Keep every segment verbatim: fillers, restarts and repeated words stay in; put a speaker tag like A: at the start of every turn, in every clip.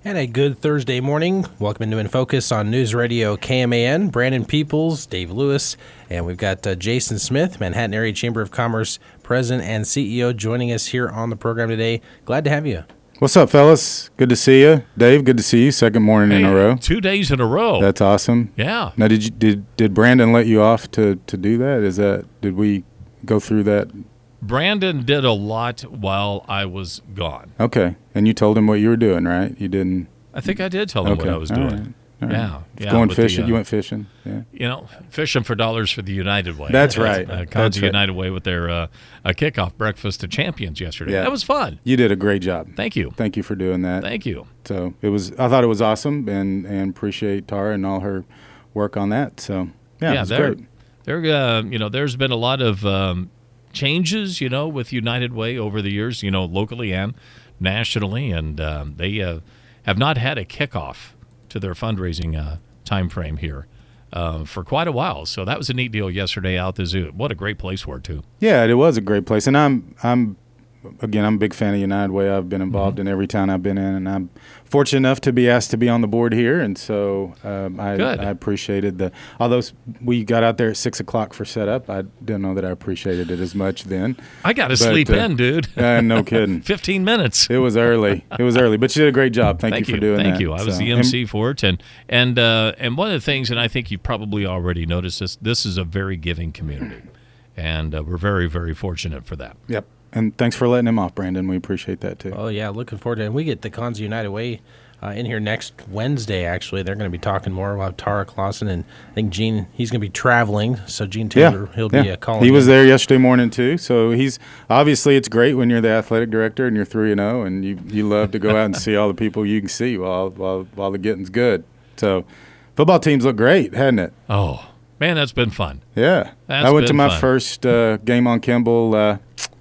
A: And a good Thursday morning. Welcome into In Focus on News Radio K M A N. Brandon Peoples, Dave Lewis, and we've got uh, Jason Smith, Manhattan Area Chamber of Commerce President and C E O, joining us here on the program today. Glad to have you.
B: What's up, fellas? Good to see you. Dave, good to see you. Second morning
C: hey,
B: in a row.
C: Two days in a row.
B: That's awesome.
C: Yeah.
B: Now, did you did did Brandon let you off to, to do that? Is that did we go through that?
C: Brandon did a lot while I was gone.
B: Okay, and you told him what you were doing, right? You didn't.
C: I think I did tell him
B: Okay.
C: what I was
B: All
C: doing.
B: right. All right.
C: Yeah, yeah.
B: Going
C: with
B: fishing.
C: the, uh,
B: you went fishing. Yeah.
C: You know, fishing for dollars for the United Way.
B: That's right.
C: Uh,
B: That's
C: Conzi
B: right.
C: United Way with their uh, a kickoff breakfast to champions yesterday.
B: Yeah.
C: That was fun.
B: You did a great job.
C: Thank you.
B: Thank you for doing that.
C: Thank you.
B: So it was. I thought it was awesome, and and appreciate Tara and all her work on that. So yeah,
C: Yeah,
B: it was
C: there,
B: great.
C: there. Uh, you know, there's been a lot of um, changes. You know, with United Way over the years. You know, locally and nationally, and um, they uh, have not had a kickoff to their fundraising uh, time frame here uh, for quite a while. So that was a neat deal yesterday out at the zoo. What a great place for it too.
B: Yeah, it was a great place, and I'm I'm again I'm a big fan of United Way. I've been involved
C: Mm-hmm.
B: in every town I've been in, and I'm fortunate enough to be asked to be on the board here, and so um, I,
C: Good.
B: I appreciated the. Although s- we got out there at six o'clock for setup, I didn't know that I appreciated it as much then.
C: I got to
B: But,
C: sleep
B: uh,
C: in, dude.
B: Uh, no kidding.
C: Fifteen minutes.
B: It was early. It was early, but you did a great job. Thank,
C: Thank
B: you for doing
C: Thank
B: that.
C: you. I was
B: So-
C: the
B: and-
C: M C for it, and and uh, and one of the things, and I think you probably already noticed this. This is a very giving community, and uh, we're very very fortunate for that.
B: Yep. And thanks for letting him off, Brandon. We appreciate that too.
A: Oh, yeah, looking forward to it. And we get the Conzi United Way uh, in here next Wednesday, actually. They're going to be talking more. We'll have Tara Clausen, and I think Gene, he's going to be traveling, so Gene Taylor, he'll be
B: yeah.
A: uh, calling
B: He was
A: in.
B: there yesterday morning too, so he's obviously it's great when you're the athletic director and you're three and zero, and you you love to go out and see all the people you can see while while while the getting's good. So, football teams look great, hadn't it?
C: Oh man, that's been fun.
B: Yeah,
C: That's
B: I went to
C: been
B: my
C: fun.
B: first uh, game on Kimball uh,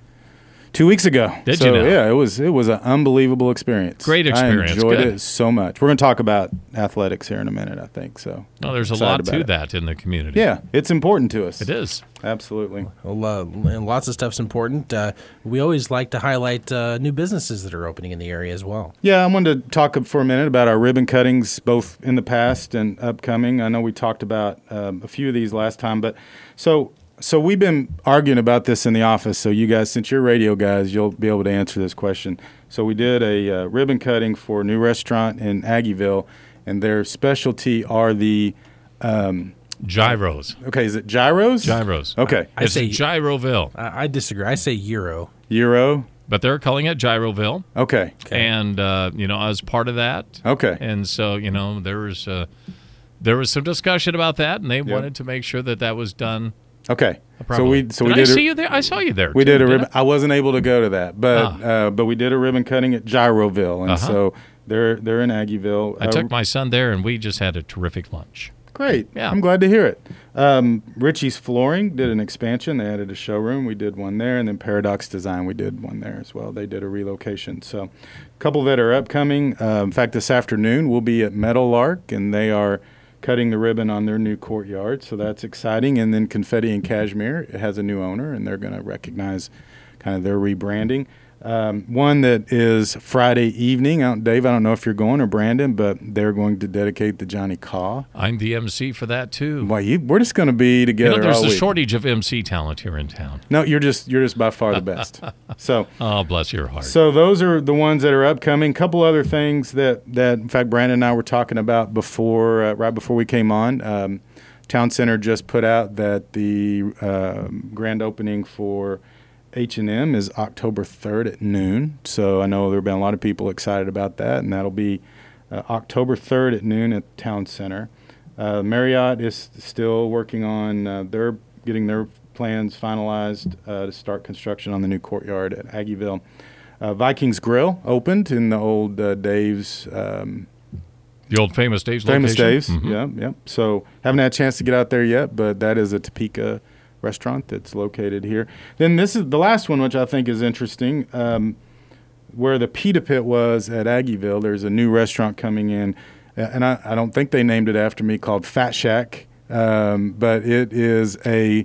B: two weeks ago.
C: Did
B: so,
C: you now?
B: Yeah, it was it was an unbelievable experience.
C: Great experience.
B: I enjoyed
C: Good.
B: it so much. We're going to talk about athletics here in a minute, I think. So,
C: No, there's a
B: excited
C: lot
B: about
C: to
B: it.
C: that in the community.
B: Yeah, it's important to us.
C: it is.
B: Absolutely.
A: Well, uh, and lots of stuff's important. Uh, we always like to highlight uh, new businesses that are opening in the area as well.
B: Yeah, I wanted to talk for a minute about our ribbon cuttings, both in the past and upcoming. I know we talked about um, a few of these last time, but so so we've been arguing about this in the office. So you guys, since you're radio guys, you'll be able to answer this question. So we did a uh, ribbon cutting for a new restaurant in Aggieville, and their specialty are the um,
C: Gyros.
B: okay, is it gyros?
C: Gyros.
B: Okay,
A: I
C: It's
A: say-
C: Gyroville,
A: I, I disagree. I say Euro.
B: Euro.
C: but they're calling it Gyroville.
B: Okay,
C: And uh, you know, I was part of that.
B: okay.
C: And so, you know, there was uh, there was some discussion about that, and they wanted to make sure that that was done
B: Okay. So
C: properly.
B: we so
C: did
B: we did
C: I
B: a-
C: see you there? I saw you there.
B: We
C: too,
B: did a
C: didn't
B: ribbon. I wasn't able to go to that, but
C: Ah.
B: uh, but we did a ribbon cutting at Gyroville, and
C: Uh-huh.
B: so they're they're in Aggieville.
C: I
B: Uh,
C: took my son there, and we just had a terrific lunch.
B: Great.
C: Yeah.
B: I'm glad to hear it. Um, Richie's Flooring did an expansion. They added a showroom. We did one there, and then Paradox Design, we did one there as well. They did a relocation. So, a couple that are upcoming. Uh, in fact, this afternoon we'll be at Meadowlark, and they are cutting the ribbon on their new courtyard. So that's exciting. And then Confetti and Cashmere, it has a new owner, and they're going to recognize kind of their rebranding. Um, one that is Friday evening. I don't- Dave, I don't know if you're going or Brandon, but they're going to dedicate the Johnny Caw.
C: I'm the M C for that too.
B: Well, you, we're just going to be
C: You
B: together
C: know, there's
B: all
C: a
B: week.
C: shortage of M C talent here in town.
B: No, you're just you're just by far the best. So
C: Oh, bless your heart.
B: so those are the ones that are upcoming. Couple other things that that in fact Brandon and I were talking about before uh, right before we came on. Um, Town Center just put out that the um grand opening for H and M is October third at noon. So I know there have been a lot of people excited about that, and that'll be uh, October third at noon at Town Center. Uh, Marriott is still working on uh, their getting their plans finalized uh, to start construction on the new courtyard at Aggieville. Uh, Vikings Grill opened in the old uh, Dave's um,
C: the old famous Dave's
B: famous
C: location.
B: Dave's.
C: Mhm.
B: Yeah, yeah. So haven't had a chance to get out there yet, but that is a Topeka restaurant that's located here. Then this is the last one, which I think is interesting. Um, where the Pita Pit was at Aggieville, there's a new restaurant coming in, uh, and I, I don't think they named it after me, called Fat Shack, um, but it is a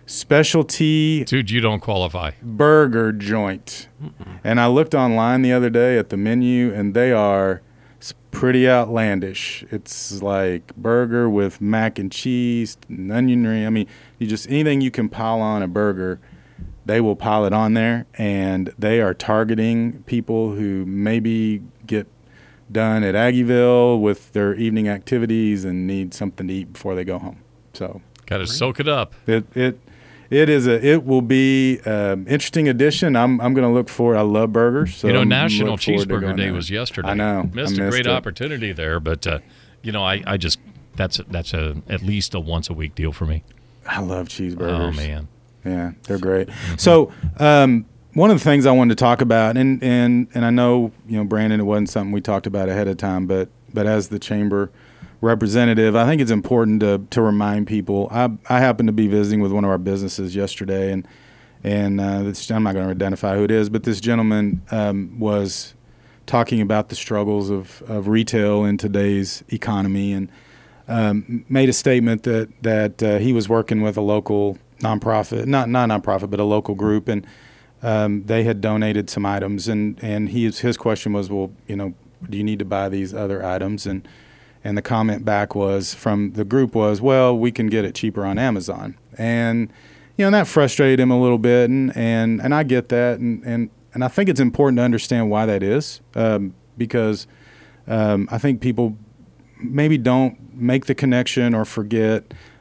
B: specialty
C: Dude, you don't qualify.
B: burger joint. And I looked online the other day at the menu, and they are It's pretty outlandish. It's like burger with mac and cheese and onion ring. I mean, you just anything you can pile on a burger, they will pile it on there, and they are targeting people who maybe get done at Aggieville with their evening activities and need something to eat before they go home. So
C: got to soak it up.
B: It it it is a it will be an interesting addition. I'm I'm going to look for. I love burgers. So
C: you know,
B: I'm
C: National
B: look forward to
C: Cheeseburger
B: going
C: Day
B: there.
C: was yesterday.
B: I know.
C: Missed,
B: I
C: a
B: missed
C: great
B: it.
C: opportunity there, but uh, you know, I, I just that's that's a at least a once a week deal for me.
B: I love cheeseburgers.
C: Oh man,
B: yeah, they're great. Mm-hmm. So. Um, One of the things I wanted to talk about, and, and, and I know, you know, Brandon, it wasn't something we talked about ahead of time, but but as the chamber representative, I think it's important to to remind people. I I happened to be visiting with one of our businesses yesterday, and and uh, this, I'm not going to identify who it is, but this gentleman um, was talking about the struggles of, of retail in today's economy, and um, made a statement that that uh, he was working with a local nonprofit, not not nonprofit, but a local group, and Um, they had donated some items, and, and he, his question was, well, you know, do you need to buy these other items? And and the comment back was from the group was, well, we can get it cheaper on Amazon. And, you know, that frustrated him a little bit, and, and, and I get that, and, and, and I think it's important to understand why that is, um, because um, I think people maybe don't make the connection or forget.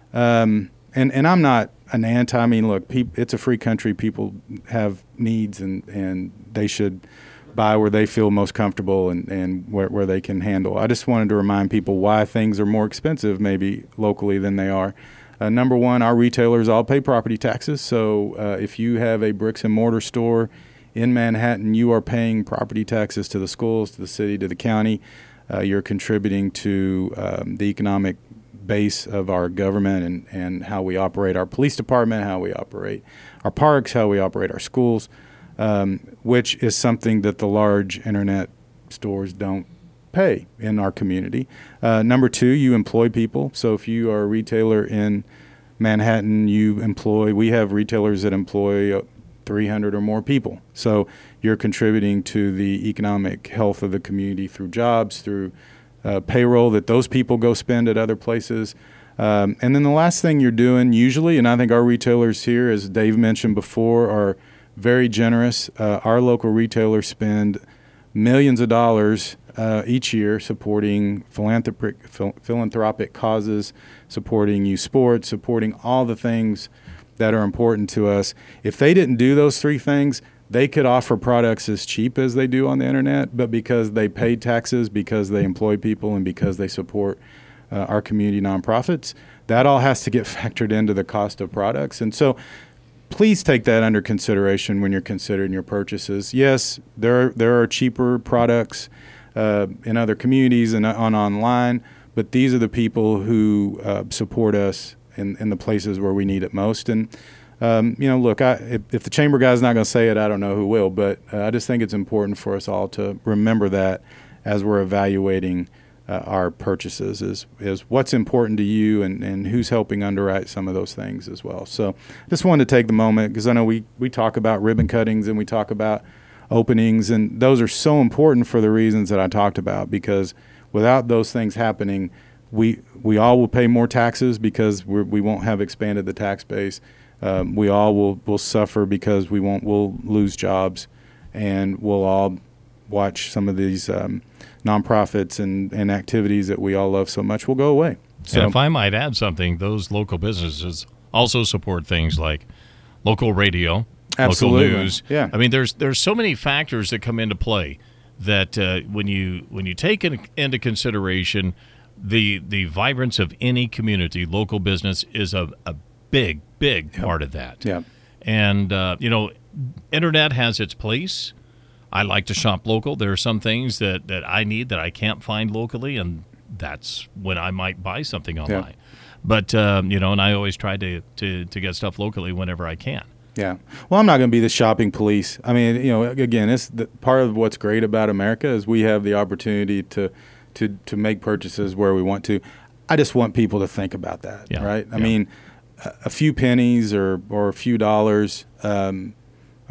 B: Um, and, and I'm not an anti. I mean, look, peop, it's a free country. People have needs, and, and they should buy where they feel most comfortable and, and where, where they can handle. I just wanted to remind people why things are more expensive maybe locally than they are. Uh, number one, our retailers all pay property taxes. So uh, if you have a bricks and mortar store in Manhattan, you are paying property taxes to the schools, to the city, to the county. Uh, you're contributing to um, the economic base of our government, and, and how we operate our police department, how we operate our parks, how we operate our schools, um, which is something that the large internet stores don't pay in our community. Uh, number two, you employ people. So if you are a retailer in Manhattan, you employ, we have retailers that employ three hundred or more people. So you're contributing to the economic health of the community through jobs, through Uh, payroll that those people go spend at other places. Um, and then the last thing you're doing usually, and I think our retailers here, as Dave mentioned before, are very generous. Uh, our local retailers spend millions of dollars uh, each year supporting philanthropic, phil- philanthropic causes, supporting youth sports, supporting all the things that are important to us. If they didn't do those three things, they could offer products as cheap as they do on the internet, but because they pay taxes, because they employ people, and because they support uh, our community nonprofits, that all has to get factored into the cost of products. And so please take that under consideration when you're considering your purchases. Yes, there are, there are cheaper products uh, in other communities and on online, but these are the people who uh, support us in, in the places where we need it most. And Um, you know, look, I, if, if the chamber guy's not going to say it, I don't know who will. But uh, I just think it's important for us all to remember that as we're evaluating uh, our purchases is is what's important to you, and, and who's helping underwrite some of those things as well. So I just wanted to take the moment, because I know we, we talk about ribbon cuttings and we talk about openings, and those are so important for the reasons that I talked about, because without those things happening, we we all will pay more taxes because we're, we won't have expanded the tax base. Um, we all will, will suffer because we won't we'll lose jobs, and we'll all watch some of these um, nonprofits and, and activities that we all love so much will go away. So,
C: and if I might add something, those local businesses also support things like local radio,
B: absolutely.
C: local news.
B: Yeah.
C: I mean, there's there's so many factors that come into play that uh, when you when you take in, into consideration the the vibrance of any community, local business is a, a big, big yep. part of that.
B: Yeah.
C: And, uh, you know, internet has its place. I like to shop local. There are some things that, that I need that I can't find locally, and that's when I might buy something online. Yeah. But, um, you know, and I always try to, to, to get stuff locally whenever I can.
B: Yeah. Well, I'm not going to be the shopping police. I mean, you know, again, it's the, part of what's great about America is we have the opportunity to, to, to make purchases where we want to. I just want people to think about that, yeah. right? I
C: yeah.
B: mean, a few pennies or, or a few dollars, um,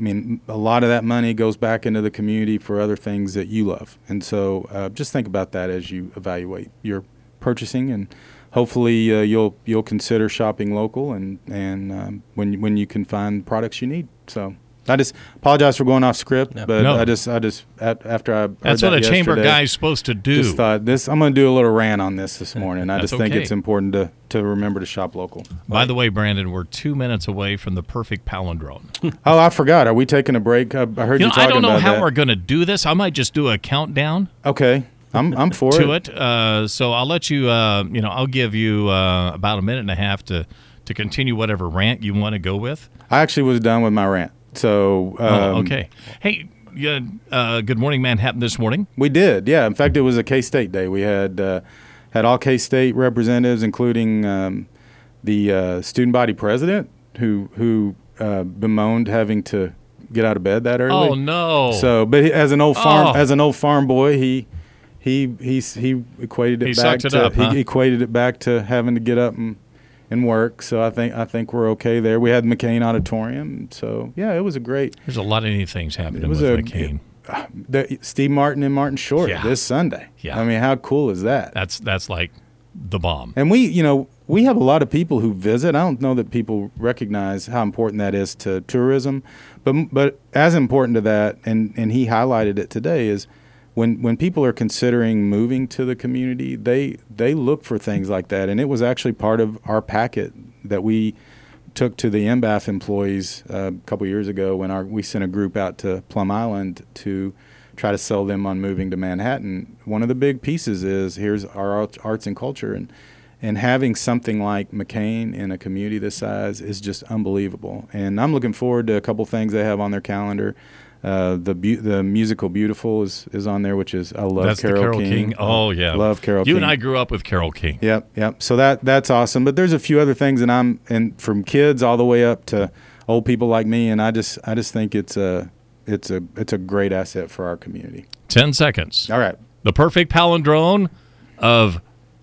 B: mean, a lot of that money goes back into the community for other things that you love. And so uh, just think about that as you evaluate your purchasing, and hopefully uh, you'll you'll consider shopping local and and um, when when you can find products you need. So I just apologize for going off script,
A: No.
B: but
C: No.
B: I just I just at, after I heard
C: That's
B: that
C: what a chamber
B: yesterday,
C: guy's supposed to do.
B: just thought this I'm going to do a little rant on this this morning. I
C: That's
B: just think
C: okay.
B: it's important to to remember to shop local.
C: By the way, Brandon, we're two minutes away from the perfect palindrome.
B: Oh, I forgot. Are we taking a break? I, I heard
C: You
B: you,
C: know,
B: talking
C: I don't know
B: about
C: how
B: that.
C: we're going to do this. I might just do a countdown
B: Okay, I'm I'm for
C: to it. Uh, so I'll let you. Uh, you know, I'll give you uh, about a minute and a half to to continue whatever rant you want to go with.
B: I actually was done with my rant. So um,
C: oh, okay. Hey, yeah, uh, good morning, Manhattan. This morning.
B: we did. Yeah. In fact, it was a K-State day. We had uh, had all K-State representatives, including um, the uh, student body president, who who uh, bemoaned having to get out of bed that early.
C: Oh no.
B: So, but he, as an old farm
C: Oh.
B: as an old farm boy, he he he he equated it
C: He
B: back
C: sucked it
B: to
C: up, huh?
B: he equated it back to having to get up and and work. So I think I think we're okay there. We had McCain Auditorium. So yeah, it was a great.
C: There's a lot of neat things happening
B: It was
C: with
B: a
C: McCain.
B: The, Steve Martin and Martin Short
C: Yeah.
B: this Sunday.
C: Yeah.
B: I mean, how cool is that?
C: That's that's like the bomb.
B: And we, you know, we have a lot of people who visit. I don't know that people recognize how important that is to tourism, but but as important to that, and and he highlighted it today, is when when people are considering moving to the community, they they look for things like that. And it was actually part of our packet that we took to the M B A F employees uh, a couple years ago when our we sent a group out to Plum Island to try to sell them on moving to Manhattan. One of the big pieces is here's our arts- arts and culture, and and having something like McCain in a community this size is just unbelievable. And I'm looking forward to a couple things they have on their calendar. Uh, the bu- the musical Beautiful is, is on there, which is I love
C: That's
B: Carole,
C: the Carole
B: King.
C: King. Oh yeah,
B: love Carole
C: You
B: King.
C: and I grew up with Carole King.
B: Yep, yep. So that that's awesome. But there's a few other things, and I'm and from kids all the way up to old people like me, and I just I just think it's a it's a it's a great asset for our community.
C: Ten seconds.
B: All right.
C: The perfect palindrome of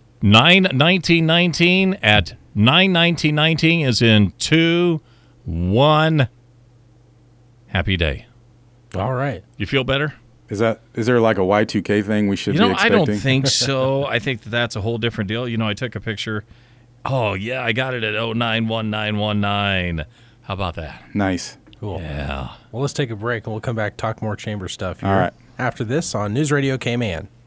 C: nine nineteen nineteen at nine nineteen nineteen is in two, one. Happy day.
A: All right.
C: You feel better?
B: Is that is there like a Y two K thing we should
C: You know,
B: be
C: I
B: expecting?
C: don't think so. I think that that's a whole different deal. You know, I took a picture. Oh, yeah, I got it at oh nine one nine one nine. How about that?
B: Nice.
A: Cool.
C: Yeah.
A: Well, let's take a break and we'll come back talk more chamber stuff here.
B: All right.
A: After this on News Radio K M A N.